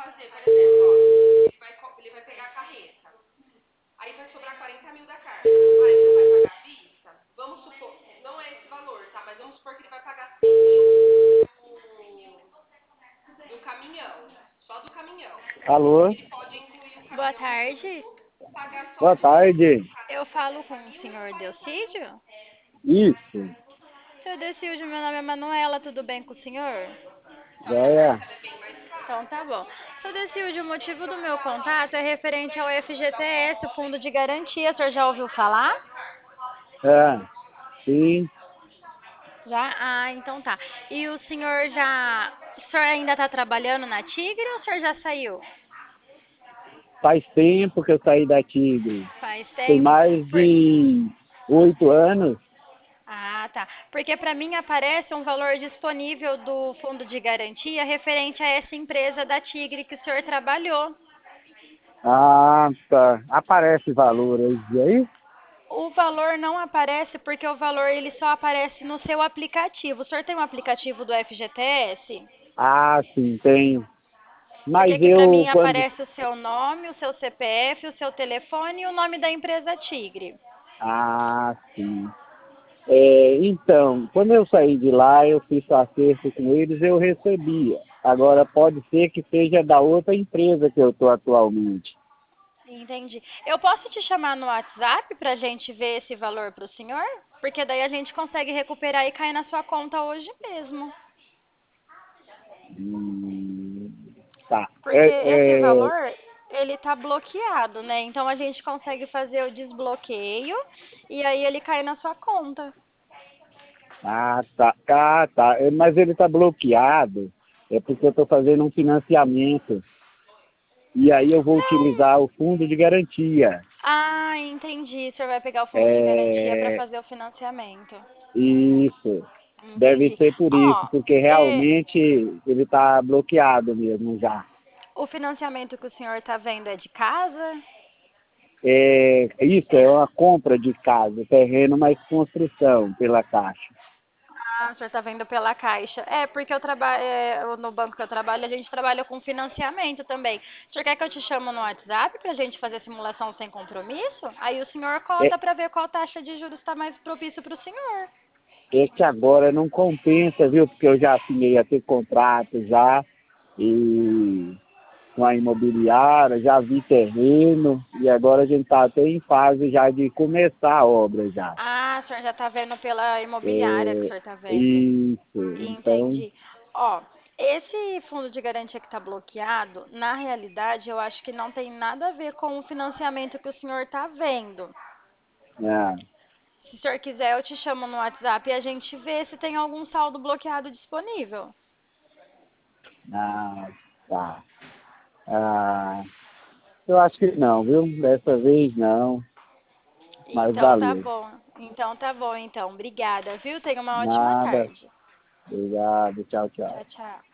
fazer, por exemplo, ó, ele vai pegar a carreta. Aí vai sobrar 40 mil da carga. Aí você vai pagar à vista? Vamos supor, não é esse valor, tá? Mas vamos supor que ele vai pagar 100 mil do caminhão, só do caminhão. Alô? Ele pode incluir o Boa caminhão tarde. junto, pagar só Boa de tarde. Eu falo com o senhor Delcídio? Isso. Seu Delcídio, meu nome é Manuela, tudo bem com o senhor? Joia. Então tá bom. Seu Delcídio, o motivo do meu contato é referente ao FGTS, o Fundo de Garantia. O senhor já ouviu falar? É, sim. Já? Ah, então tá. E o senhor já. O senhor ainda está trabalhando na Tigre ou o senhor já saiu? Faz tempo que eu saí da Tigre. Faz Tem tempo? mais Por- de 8 anos. Ah, tá. Porque para mim aparece um valor disponível do fundo de garantia referente a essa empresa da Tigre que o senhor trabalhou. Ah, tá. Aparece valor aí? O valor não aparece porque o valor ele só aparece no seu aplicativo. O senhor tem um aplicativo do FGTS? Ah, sim, tenho. Porque Mas aqui para eu, mim quando... aparece o seu nome, o seu CPF, o seu telefone e o nome da empresa Tigre. Ah, sim. É, então, quando eu saí de lá, eu fiz o acerto com eles, eu recebia. Agora, pode ser que seja da outra empresa que eu estou atualmente. Entendi. Eu posso te chamar no WhatsApp para a gente ver esse valor para o senhor? Porque daí a gente consegue recuperar e cair na sua conta hoje mesmo. Hum, tá. Porque esse valor, ele tá bloqueado, né? Então a gente consegue fazer o desbloqueio e aí ele cai na sua conta. Ah, tá. Ah, tá. Mas ele está bloqueado. É porque eu estou fazendo um financiamento. E aí eu vou Não. utilizar o fundo de garantia. Ah, entendi. O senhor vai pegar o fundo de garantia para É, fazer o financiamento. isso. Deve Entendi. ser por isso, Ó, porque é, realmente ele está bloqueado mesmo já. o financiamento que o senhor tá vendo é de casa? É, isso é uma compra de casa, terreno, mais construção pela Caixa. Ah, o senhor tá vendo pela Caixa. É, porque eu trabalho, no banco que eu trabalho, a gente trabalha com financiamento também. O senhor quer que eu te chamo no WhatsApp pra gente fazer simulação sem compromisso? Aí o senhor É, cota pra ver qual taxa de juros está mais propício pro senhor. é que agora não compensa, viu? Porque eu já assinei a ter contrato já, e com a imobiliária, já vi terreno, e agora a gente está até em fase já de começar a obra já. Ah, o senhor já tá vendo pela imobiliária que o É, senhor tá vendo. isso, então, Entendi. Ó, esse fundo de garantia que está bloqueado, na realidade, eu acho que não tem nada a ver com o financiamento que o senhor está vendo. ah, Se o senhor quiser, eu te chamo no WhatsApp e a gente vê se tem algum saldo bloqueado disponível. ah, tá. Ah, eu acho que não, viu? Dessa vez não, mas Então tá valeu. bom. Então tá bom, então. Obrigada, viu? Tenha uma ótima Nada. tarde. Obrigado. Tchau, Tchau, tchau. tchau.